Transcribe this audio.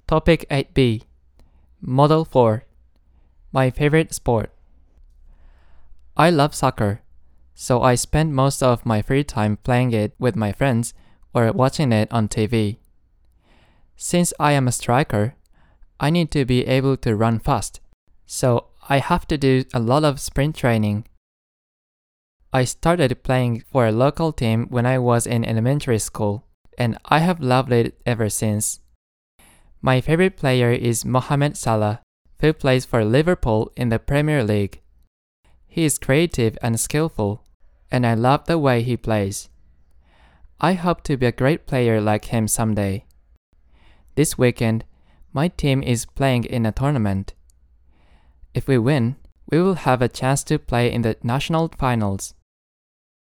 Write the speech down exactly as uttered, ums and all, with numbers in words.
Topic eight B. Model four. My favorite sport. I love soccer, so I spend most of my free time playing it with my friends or watching it on T V. Since I am a striker, I need to be able to run fast, so I have to do a lot of sprint training. I started playing for a local team when I was in elementary school, and I have loved it ever since. My favorite player is Mohamed Salah, who plays for Liverpool in the Premier League. He is creative and skillful, and I love the way he plays. I hope to be a great player like him someday. This weekend, my team is playing in a tournament. If we win, we will have a chance to play in the national finals.